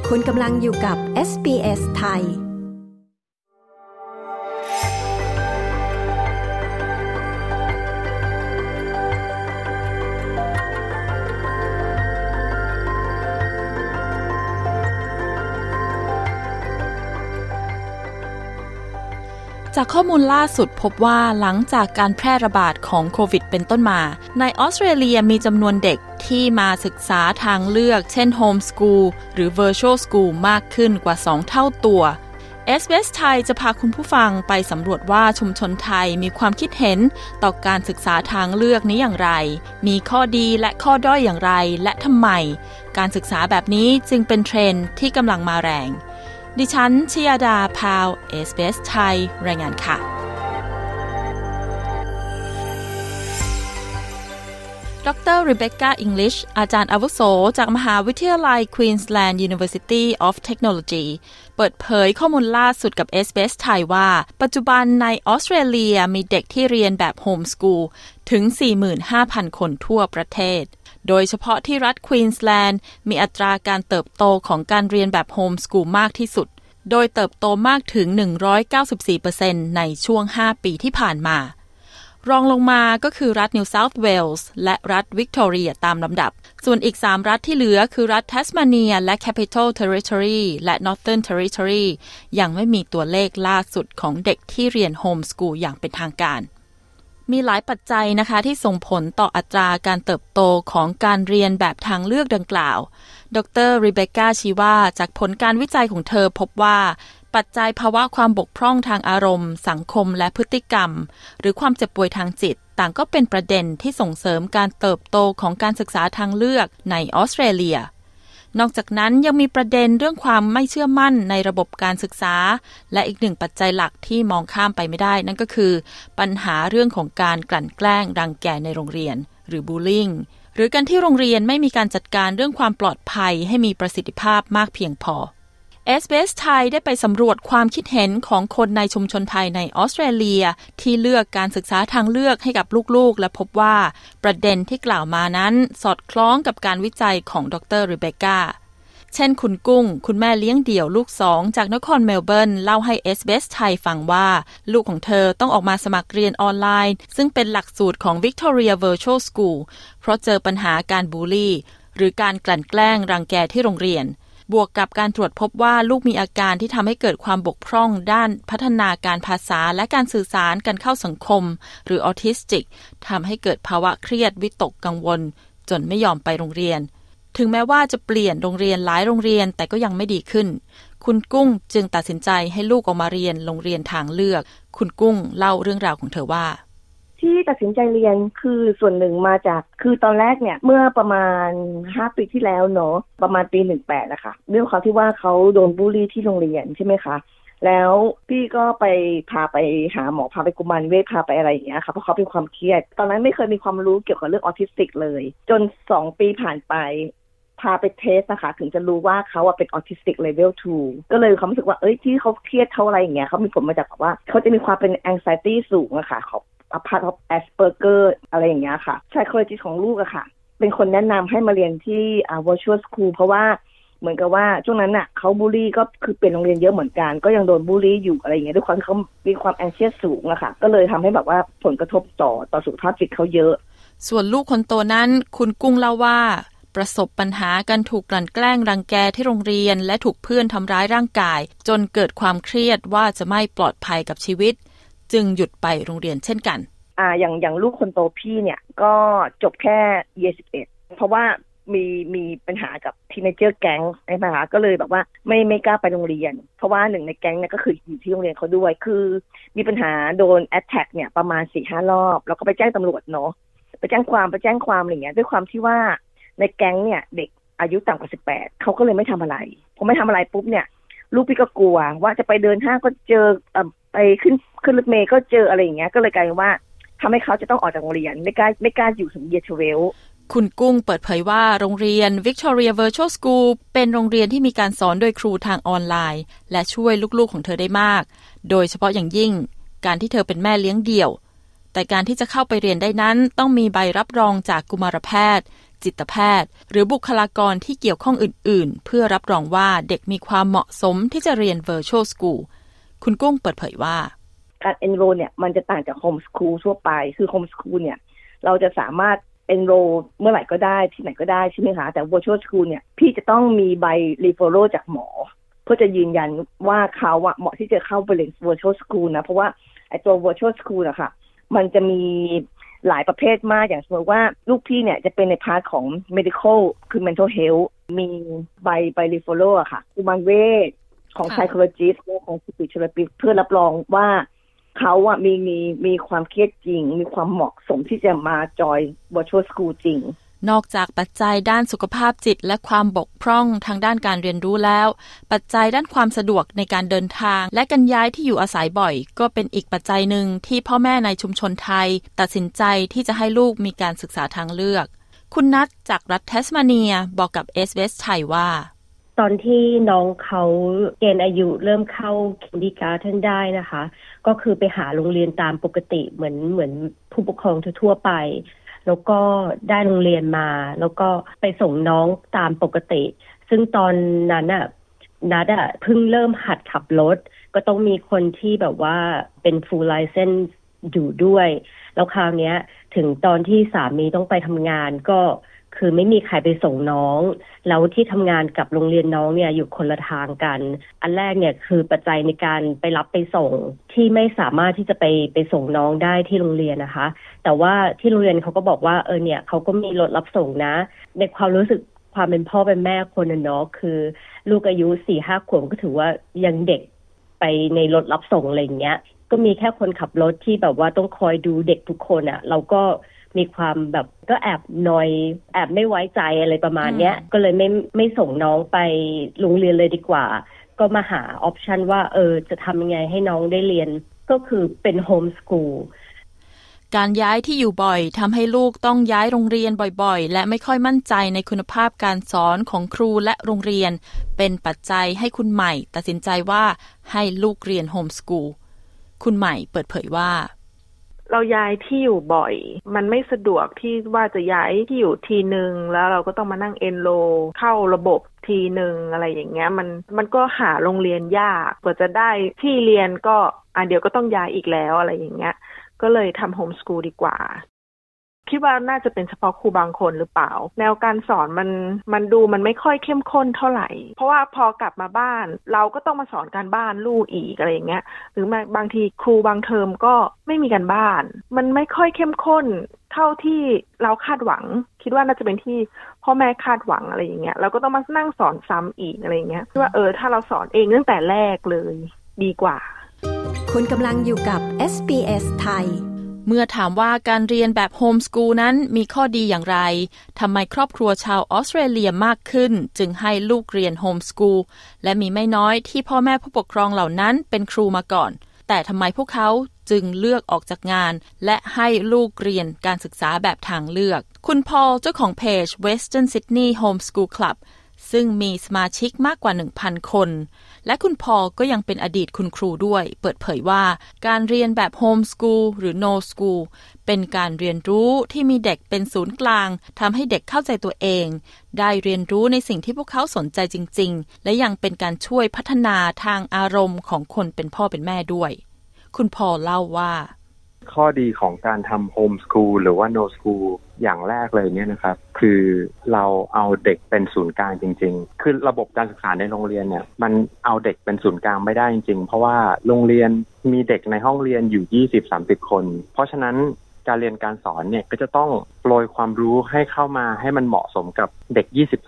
คุณกำลังอยู่กับ SBS ไทยจากข้อมูลล่าสุดพบว่าหลังจากการแพร่ระบาดของโควิดเป็นต้นมาในออสเตรเลียมีจำนวนเด็กที่มาศึกษาทางเลือกเช่นโฮมสคูลหรือ Virtual School มากขึ้นกว่า2เท่าตัว SBS ไทยจะพาคุณผู้ฟังไปสำรวจว่าชุมชนไทยมีความคิดเห็นต่อการศึกษาทางเลือกนี้อย่างไรมีข้อดีและข้อด้อยอย่างไรและทำไมการศึกษาแบบนี้จึงเป็นเทรนด์ที่กำลังมาแรงดิฉันชยดาพาว SBS ไทยรายงานค่ะดร. Rebecca English อาจารย์อาวุโสจากมหาวิทยาลัย Queensland University of Technology เปิดเผยข้อมูลล่าสุดกับ SBS ไทยว่าปัจจุบันในออสเตรเลียมีเด็กที่เรียนแบบโฮมสคูลถึง 45,000 คนทั่วประเทศโดยเฉพาะที่รัฐควีนสแลนด์มีอัตราการเติบโตของการเรียนแบบโฮมสคูลมากที่สุดโดยเติบโตมากถึง 194% ในช่วง 5 ปีที่ผ่านมารองลงมาก็คือรัฐนิวเซาท์เวลส์และรัฐวิกตอเรียตามลำดับส่วนอีก3รัฐที่เหลือคือรัฐแทสมาเนียและ Capital Territory และ Northern Territory ยังไม่มีตัวเลขล่าสุดของเด็กที่เรียนโฮมสคูลอย่างเป็นทางการมีหลายปัจจัยนะคะที่ส่งผลต่ออัตราการเติบโตของการเรียนแบบทางเลือกดังกล่าวดร. Rebecca ชี้ว่าจากผลการวิจัยของเธอพบว่าปัจจัยภาวะความบกพร่องทางอารมณ์สังคมและพฤติกรรมหรือความเจ็บป่วยทางจิตต่างก็เป็นประเด็นที่ส่งเสริมการเติบโตของการศึกษาทางเลือกในออสเตรเลียนอกจากนั้นยังมีประเด็นเรื่องความไม่เชื่อมั่นในระบบการศึกษาและอีกหนึ่งปัจจัยหลักที่มองข้ามไปไม่ได้นั่นก็คือปัญหาเรื่องของการกลั่นแกล้งรังแกในโรงเรียนหรือบูลลิงหรือการที่โรงเรียนไม่มีการจัดการเรื่องความปลอดภัยให้มีประสิทธิภาพมากเพียงพอSBS ไทยได้ไปสำรวจความคิดเห็นของคนในชุมชนไทยในออสเตรเลียที่เลือกการศึกษาทางเลือกให้กับลูกๆและพบว่าประเด็นที่กล่าวมานั้นสอดคล้องกับการวิจัยของดร. Rebecca เช่นคุณกุ้งคุณแม่เลี้ยงเดี่ยวลูก2จากนครเมลเบิร์นเล่าให้ SBS ไทยฟังว่าลูกของเธอต้องออกมาสมัครเรียนออนไลน์ซึ่งเป็นหลักสูตรของ Victoria Virtual School เพราะเจอปัญหาการบูลลี่หรือการกลั่นแกล้งรังแกที่โรงเรียนบวกกับการตรวจพบว่าลูกมีอาการที่ทำให้เกิดความบกพร่องด้านพัฒนาการภาษาและการสื่อสารกันเข้าสังคมหรือออทิสติกทำให้เกิดภาวะเครียดวิตกกังวลจนไม่ยอมไปโรงเรียนถึงแม้ว่าจะเปลี่ยนโรงเรียนหลายโรงเรียนแต่ก็ยังไม่ดีขึ้นคุณกุ้งจึงตัดสินใจให้ลูกออกมาเรียนโรงเรียนทางเลือกคุณกุ้งเล่าเรื่องราวของเธอว่าที่ตัดสินใจเรียนคือส่วนหนึ่งมาจากคือตอนแรกเนี่ยเมื่อประมาณ5ปีที่แล้วเนาะประมาณปี18นะคะเรื่องความที่ว่าเขาโดนบูลลี่ที่โรงเรียนใช่ไหมคะแล้วพี่ก็ไปพาไปหาหมอพาไปกุมารเวชพาไปอะไรอย่างเงี้ยค่ะเพราะเขาเป็นความเครียดตอนนั้นไม่เคยมีความรู้เกี่ยวกับเรื่องออทิสติกเลยจน2ปีผ่านไปพาไปเทสนะคะถึงจะรู้ว่าเขาเป็นออทิสติกเลเวล 2ก็เลยความรู้สึกว่าที่เขาเครียดเขาอะไรอย่างเงี้ยเขามีผลมาจากว่าเขาจะมีความเป็น anxiety สูงอะค่ะpart of Asperger อะไรอย่างเงี้ยค่ะ psychologist ของลูกอะค่ะเป็นคนแนะนำให้มาเรียนที่virtual school เพราะว่าเหมือนกับว่าช่วงนั้นน่ะเขาบูลลี่ก็คือเป็นโรงเรียนเยอะเหมือนกันก็ยังโดนบูลลี่อยู่อะไรอย่างเงี้ยด้วยความที่เขามีความ anxious สูงอะค่ะก็เลยทำให้แบบว่าผลกระทบต่อสุขภาพจิตเขาเยอะส่วนลูกคนโตนั้นคุณกุ้งเล่าว่าประสบปัญหาการถูกกลั่นแกล้งรังแกที่โรงเรียนและถูกเพื่อนทำร้ายร่างกายจนเกิดความเครียดว่าจะไม่ปลอดภัยกับชีวิตจึงหยุดไปโรงเรียนเช่นกันอย่างลูกคนโตพี่เนี่ยก็จบแค่year 11เพราะว่ามีปัญหากับทีเนเจอร์แก๊งใช่ไหมคะก็เลยแบบว่าไม่กล้าไปโรงเรียนเพราะว่าหนึ่งในแก๊งเนี่ยก็คืออยู่ที่โรงเรียนเขาด้วยคือมีปัญหาโดนแอทแทคเนี่ยประมาณ 4-5 รอบแล้วก็ไปแจ้งตำรวจเนาะไปแจ้งความอะไรอย่างเงี้ยด้วยความที่ว่าในแก๊งเนี่ยเด็กอายุต่ำกว่า18เขาก็เลยไม่ทำอะไรพอไม่ทำอะไรปุ๊บเนี่ยลูกพี่ก็กลัวว่าจะไปเดินห้างก็เจอไปขึ้นรถเมล์ก็เจออะไรอย่างเงี้ยก็เลยกลายเป็นว่าทำให้เขาจะต้องออกจากโรงเรียนไม่กล้าอยู่ถึงyear 12 คุณกุ้งเปิดเผยว่าโรงเรียน Victoria Virtual School เป็นโรงเรียนที่มีการสอนโดยครูทางออนไลน์และช่วยลูกๆของเธอได้มากโดยเฉพาะอย่างยิ่งการที่เธอเป็นแม่เลี้ยงเดี่ยวแต่การที่จะเข้าไปเรียนได้นั้นต้องมีใบรับรองจากกุมารแพทย์จิตแพทย์หรือบุคลากรที่เกี่ยวข้องอื่นๆเพื่อรับรองว่าเด็กมีความเหมาะสมที่จะเรียน Virtual School คุณกุ้งเปิดเผยว่าการ enroll เนี่ยมันจะต่างจาก home school ทั่วไปคือ home school เนี่ยเราจะสามารถ enroll เมื่อไหร่ก็ได้ที่ไหนก็ได้ใช่ไหมคะแต่ virtual school เนี่ยพี่จะต้องมีใบ referral จากหมอเพื่อจะยืนยันว่าเขาเหมาะที่จะเข้าไปเรียน virtual school นะเพราะว่าไอ้ตัว virtual school อะค่ะมันจะมีหลายประเภทมากอย่างสมมติว่าลูกพี่เนี่ยจะเป็นในพาร์ทของ medical คือ mental health มีใบ referral อะค่ะกุมารเวชของ psychologist และของ speech therapist เพื่อรับรองว่าเขามีความเครียดจริงมีความเหมาะสมที่จะมาจอย virtual school จริงนอกจากปัจจัยด้านสุขภาพจิตและความบกพร่องทางด้านการเรียนรู้แล้วปัจจัยด้านความสะดวกในการเดินทางและการย้ายที่อยู่อาศัยบ่อยก็เป็นอีกปัจจัยหนึ่งที่พ่อแม่ในชุมชนไทยตัดสินใจที่จะให้ลูกมีการศึกษาทางเลือกคุณนัทจากรัฐแทสมาเนียบอกกับ SBS ไทยว่าตอนที่น้องเขาเกณฑ์อายุเริ่มเข้า Kindergarten ได้นะคะก็คือไปหาโรงเรียนตามปกติเหมือนผู้ปกครองทั่วไปแล้วก็ได้โรงเรียนมาแล้วก็ไปส่งน้องตามปกติซึ่งตอนนั้นน่ะนัดเพิ่งเริ่มหัดขับรถก็ต้องมีคนที่แบบว่าเป็น full license อยู่ด้วยแล้วคราวนี้ถึงตอนที่สามีต้องไปทำงานก็คือไม่มีใครไปส่งน้องแล้วที่ทำงานกับโรงเรียนน้องเนี่ยอยู่คนละทางกันอันแรกเนี่ยคือปัจจัยในการไปรับไปส่งที่ไม่สามารถที่จะไปส่งน้องได้ที่โรงเรียนนะคะแต่ว่าที่โรงเรียนเขาก็บอกว่าเนี่ยเขาก็มีรถรับส่งนะในความรู้สึกความเป็นพ่อเป็นแม่คนน่ะเนาะคือลูกอายุ 4-5 ขวบก็ถือว่ายังเด็กไปในรถรับส่งอะไรอย่างเงี้ยก็มีแค่คนขับรถที่แบบว่าต้องคอยดูเด็กทุกคนเราก็มีความแบบก็แอบนอยแอบไม่ไว้ใจอะไรประมาณเนี้ยก็เลยไม่ส่งน้องไปโรงเรียนเลยดีกว่าก็มาหาออปชันว่าจะทำยังไงให้น้องได้เรียนก็คือเป็นโฮมสคูลการย้ายที่อยู่บ่อยทำให้ลูกต้องย้ายโรงเรียนบ่อยๆและไม่ค่อยมั่นใจในคุณภาพการสอนของครูและโรงเรียนเป็นปัจจัยให้คุณใหม่ตัดสินใจว่าให้ลูกเรียนโฮมสคูลคุณใหม่เปิดเผยว่าเราย้ายที่อยู่บ่อยมันไม่สะดวกที่ว่าจะย้ายที่อยู่ทีนึงแล้วเราก็ต้องมานั่งเอนโรเข้าระบบทีนึงอะไรอย่างเงี้ยมันก็หาโรงเรียนยากกว่าจะได้ที่เรียนก็เดี๋ยวก็ต้องย้ายอีกแล้วอะไรอย่างเงี้ยก็เลยทำโฮมสคูลดีกว่าคิดว่าน่าจะเป็นเฉพาะครูบางคนหรือเปล่าแนวการสอนมันดูมันไม่ค่อยเข้มข้นเท่าไหร่เพราะว่าพอกลับมาบ้านเราก็ต้องมาสอนการบ้านลูกอีกอะไรอย่างเงี้ยหรือบางทีครูบางเทอมก็ไม่มีการบ้านมันไม่ค่อยเข้มข้นเท่าที่เราคาดหวังคิดว่าน่าจะเป็นที่พ่อแม่คาดหวังอะไรอย่างเงี้ยเราก็ต้องมานั่งสอนซ้ำอีกอะไรอย่างเงี้ยคิดว่าถ้าเราสอนเองตั้งแต่แรกเลยดีกว่าคุณกำลังอยู่กับ SBS ไทยเมื่อถามว่าการเรียนแบบโฮมสคูลนั้นมีข้อดีอย่างไรทำไมครอบครัวชาวออสเตรเลียมากขึ้นจึงให้ลูกเรียนโฮมสคูลและมีไม่น้อยที่พ่อแม่ผู้ปกครองเหล่านั้นเป็นครูมาก่อนแต่ทำไมพวกเขาจึงเลือกออกจากงานและให้ลูกเรียนการศึกษาแบบทางเลือกคุณพอลเจ้าของเพจ Western Sydney Homeschool Club ซึ่งมีสมาชิกมากกว่า 1,000 คนและคุณพอลก็ยังเป็นอดีตคุณครูด้วยเปิดเผยว่าการเรียนแบบโฮมสคูลหรือ No School เป็นการเรียนรู้ที่มีเด็กเป็นศูนย์กลางทำให้เด็กเข้าใจตัวเองได้เรียนรู้ในสิ่งที่พวกเขาสนใจจริงๆและยังเป็นการช่วยพัฒนาทางอารมณ์ของคนเป็นพ่อเป็นแม่ด้วยคุณพอลเล่าว่าข้อดีของการทำโฮมสคูลหรือว่า No School อย่างแรกเลยเนี่ยนะครับคือเราเอาเด็กเป็นศูนย์กลางจริงๆคือระบบการศึกษาในโรงเรียนเนี่ยมันเอาเด็กเป็นศูนย์กลางไม่ได้จริงๆเพราะว่าโรงเรียนมีเด็กในห้องเรียนอยู่ 20-30 คนเพราะฉะนั้นการเรียนการสอนเนี่ยก็จะต้องโปรยความรู้ให้เข้ามาให้มันเหมาะสมกับเด็ก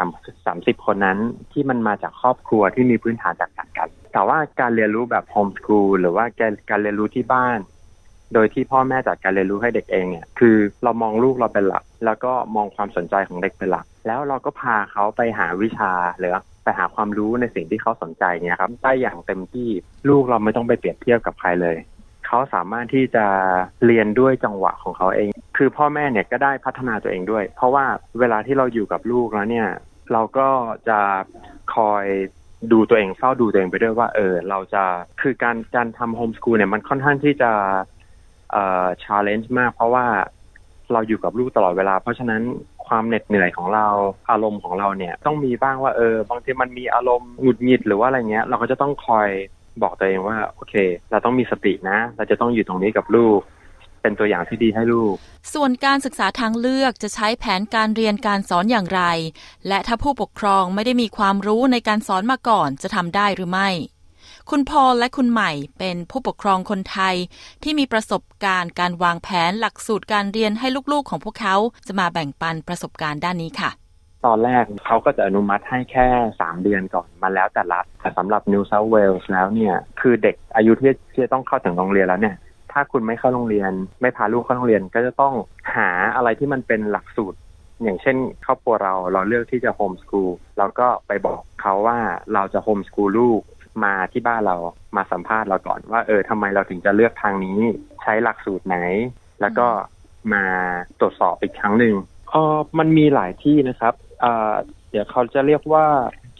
20-30 คนนั้นที่มันมาจากครอบครัวที่มีพื้นฐานจากกันแต่ว่าการเรียนรู้แบบโฮมสคูลหรือว่าการเรียนรู้ที่บ้านโดยที่พ่อแม่จัดการเรียนรู้ให้เด็กเองเนี่ยคือเรามองลูกเราเป็นหลักแล้วก็มองความสนใจของเด็กเป็นหลักแล้วเราก็พาเขาไปหาวิชาหรือไปหาความรู้ในสิ่งที่เขาสนใจเนี่ยครับได้อย่างเต็มที่ลูกเราไม่ต้องไปเปรียบเทียบกับใครเลยเขาสามารถที่จะเรียนด้วยจังหวะของเขาเองคือพ่อแม่เนี่ยก็ได้พัฒนาตัวเองด้วยเพราะว่าเวลาที่เราอยู่กับลูกแล้วเนี่ยเราก็จะคอยดูตัวเองเฝ้าดูตัวเองไปด้วยว่าเราจะคือการทำโฮมสคูลเนี่ยมันค่อนข้างที่จะchallenge มากเพราะว่าเราอยู่กับลูกตลอดเวลาเพราะฉะนั้นคความเหน็ดเหนื่อยของเราอารมณ์ของเราเนี่ยต้องมีบ้างว่าบางทีมันมีอารมณ์หงุดหงิดหรือว่าอะไรเงี้ยเราก็จะต้องคอยบอกตัวเองว่าโอเคเราต้องมีสตินะเราจะต้องอยู่ตรงนี้กับลูกเป็นตัวอย่างที่ดีให้ลูกส่วนการศึกษาทางเลือกจะใช้แผนการเรียนการสอนอย่างไรและถ้าผู้ปกครองไม่ได้มีความรู้ในการสอนมาก่อนจะทำได้หรือไม่คุณพอลและคุณใหม่เป็นผู้ปกครองคนไทยที่มีประสบการณ์การวางแผนหลักสูตรการเรียนให้ลูกๆของพวกเขาจะมาแบ่งปันประสบการณ์ด้านนี้ค่ะตอนแรกเขาก็จะอนุมัติให้แค่3 เดือนก่อนมาแล้วแต่รัฐแต่สำหรับ New South Wales แล้วเนี่ยคือเด็กอายุที่จะต้องเข้าถึงโรงเรียนแล้วเนี่ยถ้าคุณไม่เข้าโรงเรียนไม่พาลูกเข้าโรงเรียนก็จะต้องหาอะไรที่มันเป็นหลักสูตรอย่างเช่นครอบครัวเราเลือกที่จะโฮมสคูลเราก็ไปบอกเขาว่าเราจะโฮมสคูลลูกมาที่บ้านเรามาสัมภาษณ์เราก่อนว่าทำไมเราถึงจะเลือกทางนี้ใช้หลักสูตรไหนแล้วก็มาตรวจสอบอีกครั้งหนึ่งมันมีหลายที่นะครับเดี๋ยวเขาจะเรียกว่า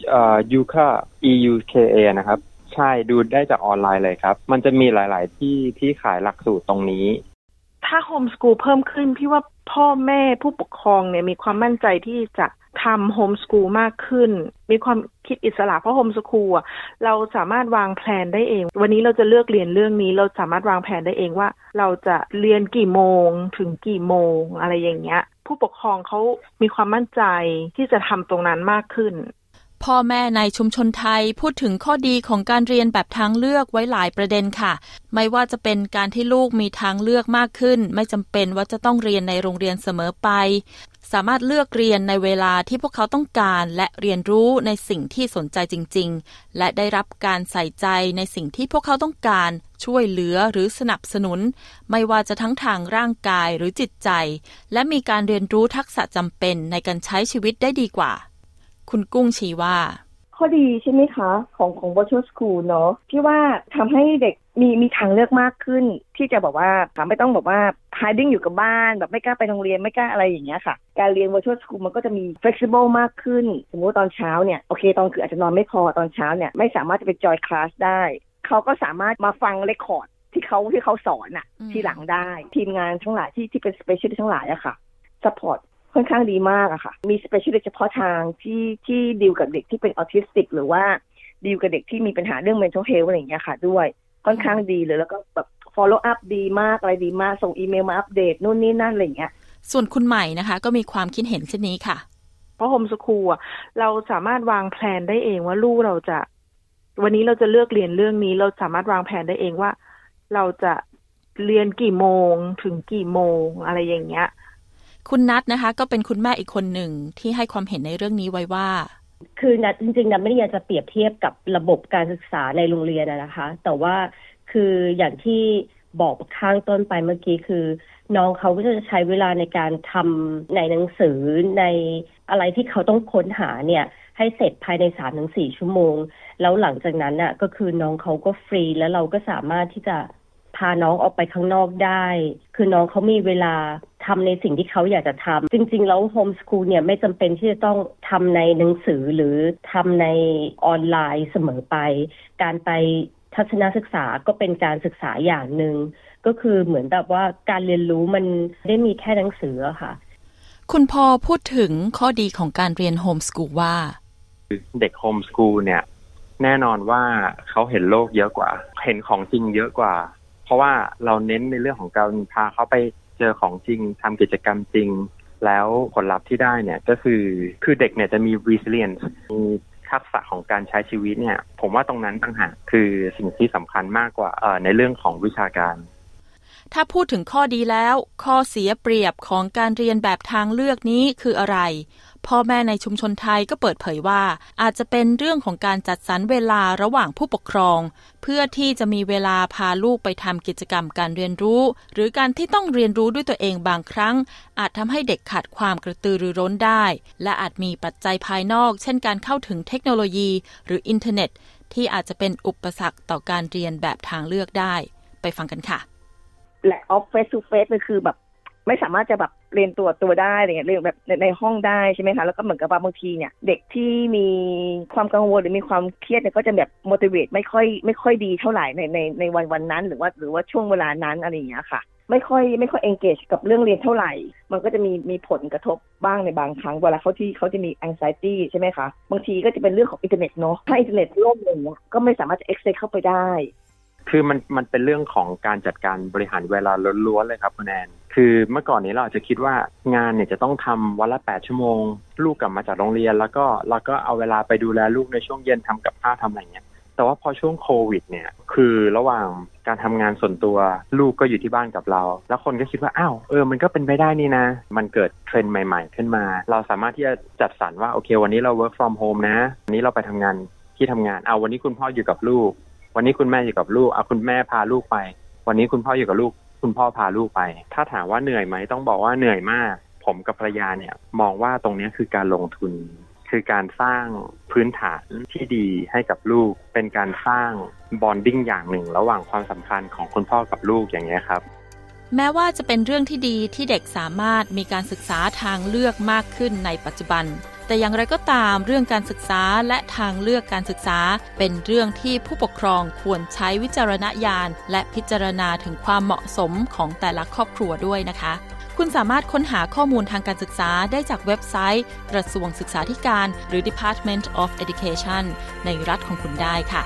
UCA EUKA นะครับใช่ดูได้จากออนไลน์เลยครับมันจะมีหลายๆที่ขายหลักสูตรตรงนี้ถ้าโฮมสคูลเพิ่มขึ้นพี่ว่าพ่อแม่ผู้ปกครองเนี่ยมีความมั่นใจที่จะทำโฮมสคูลมากขึ้นมีความคิดอิสระเพราะโฮมสคูลเราสามารถวางแผนได้เองวันนี้เราจะเลือกเรียนเรื่องนี้เราสามารถวางแผนได้เองว่าเราจะเรียนกี่โมงถึงกี่โมงอะไรอย่างเงี้ยผู้ปกครองเขามีความมั่นใจที่จะทำตรงนั้นมากขึ้นพ่อแม่ในชุมชนไทยพูดถึงข้อดีของการเรียนแบบทางเลือกไว้หลายประเด็นค่ะไม่ว่าจะเป็นการที่ลูกมีทางเลือกมากขึ้นไม่จำเป็นว่าจะต้องเรียนในโรงเรียนเสมอไปสามารถเลือกเรียนในเวลาที่พวกเขาต้องการและเรียนรู้ในสิ่งที่สนใจจริงๆและได้รับการใส่ใจในสิ่งที่พวกเขาต้องการช่วยเหลือหรือสนับสนุนไม่ว่าจะทั้งทางร่างกายหรือจิตใจและมีการเรียนรู้ทักษะจำเป็นในการใช้ชีวิตได้ดีกว่าคุณกุ้งชี้ว่าข้อดีใช่ไหมคะของ virtual school เนาะที่ว่าทำให้เด็กมีทางเลือกมากขึ้นที่จะบอกว่าไม่ต้องบอกว่า hiding อยู่กับบ้านแบบไม่กล้าไปโรงเรียนไม่กล้าอะไรอย่างเงี้ยค่ะการเรียน virtual school มันก็จะมี flexible มากขึ้นสมมติตอนเช้าเนี่ยโอเคตอนคืออาจจะนอนไม่พอตอนเช้าเนี่ยไม่สามารถจะไป join class ได้เขาก็สามารถมาฟัง record ที่เขาสอนน่ะทีหลังได้ทีมงานทั้งหลายที่เป็น specialist ทั้งหลายอะค่ะ supportค่อนข้างดีมากอะค่ะมี specialist เฉพาะทางที่ดีลกับเด็กที่เป็นออทิสติกหรือว่าดีลกับเด็กที่มีปัญหาเรื่อง mental health อะไรอย่างเงี้ยค่ะด้วยค่อนข้างดีเลยแล้วก็แบบ follow up ดีมากอะไรดีมากส่งอีเมลมาอัปเดตนู่นนี่นั่นอะไรอย่างเงี้ยส่วนคุณใหม่นะคะก็มีความคิดเห็นเช่นนี้ค่ะเพราะโฮมสคูลเราสามารถวางแผนได้เองว่าลูกเราจะวันนี้เราจะเลือกเรียนเรื่องนี้เราสามารถวางแผนได้เองว่าเราจะเรียนกี่โมงถึงกี่โมงอะไรอย่างเงี้ยคุณนัทนะคะก็เป็นคุณแม่อีกคนหนึ่งที่ให้ความเห็นในเรื่องนี้ไว้ว่าคือนัทจริงๆนัทไม่ได้อยากจะเปรียบเทียบกับระบบการศึกษาในโรงเรียนนะคะแต่ว่าคืออย่างที่บอกข้างต้นไปเมื่อกี้คือน้องเขาก็จะใช้เวลาในการทำในหนังสือในอะไรที่เขาต้องค้นหาเนี่ยให้เสร็จภายใน 3-4 ชั่วโมงแล้วหลังจากนั้นน่ะก็คือน้องเขาก็ฟรีแล้วเราก็สามารถที่จะพาน้องออกไปข้างนอกได้คือน้องเขามีเวลาทำในสิ่งที่เขาอยากจะทำจริงๆแล้วโฮมสคูลเนี่ยไม่จำเป็นที่จะต้องทำในหนังสือหรือทำในออนไลน์เสมอไปการไปทัศนศึกษาก็เป็นการศึกษาอย่างหนึ่งก็คือเหมือนแบบว่าการเรียนรู้มันได้มีแค่หนังสือค่ะคุณพอพูดถึงข้อดีของการเรียนโฮมสคูลว่าเด็กโฮมสคูลเนี่ยแน่นอนว่าเขาเห็นโลกเยอะกว่าเห็นของจริงเยอะกว่าเพราะว่าเราเน้นในเรื่องของการพาเขาไปเจอของจริงทำกิจกรรมจริงแล้วผลลัพธ์ที่ได้เนี่ยก็คือเด็กเนี่ยจะมี resilience มีทักษะของการใช้ชีวิตเนี่ยผมว่าตรงนั้นต่างหากคือสิ่งที่สำคัญมากกว่าในเรื่องของวิชาการถ้าพูดถึงข้อดีแล้วข้อเสียเปรียบของการเรียนแบบทางเลือกนี้คืออะไรพ่อแม่ในชุมชนไทยก็เปิดเผยว่าอาจจะเป็นเรื่องของการจัดสรรเวลาระหว่างผู้ปกครองเพื่อที่จะมีเวลาพาลูกไปทำกิจกรรมการเรียนรู้หรือการที่ต้องเรียนรู้ด้วยตัวเองบางครั้งอาจทำให้เด็กขาดความกระตือรือร้นได้และอาจมีปัจจัยภายนอกเช่นการเข้าถึงเทคโนโลยีหรืออินเทอร์เน็ตที่อาจจะเป็นอุปสรรคต่อการเรียนแบบทางเลือกได้ไปฟังกันค่ะและออฟเฟสทูเฟสมันคือแบบไม่สามารถจะแบบเรียนตัวได้อะไรเงี้ยเรียนแบบในห้องได้ใช่ไหมคะแล้วก็เหมือนกับบางทีเนี่ยเด็กที่มีความกังวลหรือมีความเครียดเนี่ยก็จะแบบ motivate ไม่ค่อยดีเท่าไหร่ในวันนั้นหรือว่าช่วงเวลานั้นอะไรอย่างเงี้ยค่ะไม่ค่อย engage กับเรื่องเรียนเท่าไหร่มันก็จะมีผลกระทบบ้างในบางครั้งเวลาเขาจะมี anxiety ใช่ไหมคะบางทีก็จะเป็นเรื่องของอินเทอร์เน็ตเนาะถ้าอินเทอร์เน็ตล่มอย่างเงี้ยก็ไม่สามารถจะ access เข้าไปได้คือมันเป็นเรื่องของการจัดการบริหารเวลาล้วนๆเลยครับคุณแอนคือเมื่อก่อนนี้เราอาจจะคิดว่างานเนี่ยจะต้องทำวันละ8 ชั่วโมงลูกกลับมาจากโรงเรียนแล้วก็เอาเวลาไปดูแลลูกในช่วงเย็นทำกับข้าวทำอะไรเงี้ยแต่ว่าพอช่วงโควิดเนี่ยคือระหว่างการทำงานส่วนตัวลูกก็อยู่ที่บ้านกับเราแล้วคนก็คิดว่าอ้าวมันก็เป็นไปได้นี่นะมันเกิดเทรนด์ใหม่ๆขึ้นมาเราสามารถที่จะจัดสรรว่าโอเควันนี้เรา work from home นะวันนี้เราไปทำงานที่ทำงานวันนี้คุณพ่ออยู่กับลูกวันนี้คุณแม่อยู่กับลูกคุณแม่พาลูกไปวันนี้คุณพ่ออยู่กับลูกคุณพ่อพาลูกไปถ้าถามว่าเหนื่อยไหมต้องบอกว่าเหนื่อยมากผมกับภรรยาเนี่ยมองว่าตรงนี้คือการลงทุนคือการสร้างพื้นฐานที่ดีให้กับลูกเป็นการสร้างบอนดิ้งอย่างหนึ่งระหว่างความสัมพันธ์ของคุณพ่อกับลูกอย่างนี้ครับแม้ว่าจะเป็นเรื่องที่ดีที่เด็กสามารถมีการศึกษาทางเลือกมากขึ้นในปัจจุบันแต่อย่างไรก็ตามเรื่องการศึกษาและทางเลือกการศึกษาเป็นเรื่องที่ผู้ปกครองควรใช้วิจารณญาณและพิจารณาถึงความเหมาะสมของแต่ละครอบครัวด้วยนะคะคุณสามารถค้นหาข้อมูลทางการศึกษาได้จากเว็บไซต์กระทรวงศึกษาธิการหรือ Department of Education ในรัฐของคุณได้ค่ะ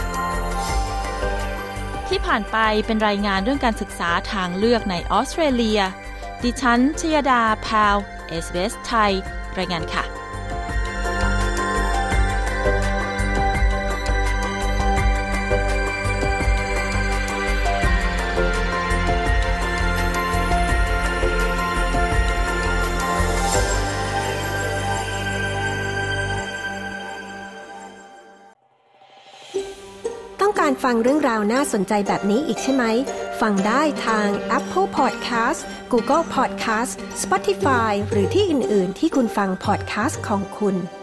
ที่ผ่านไปเป็นรายงานเรื่องการศึกษาทางเลือกในออสเตรเลียดิฉันชยดาพาว SBS ไทยรายงานค่ะต้องการฟังเรื่องราวน่าสนใจแบบนี้อีกใช่ไหมฟังได้ทาง Apple Podcast Google Podcast Spotify หรือที่อื่นๆที่คุณฟัง podcast ของคุณ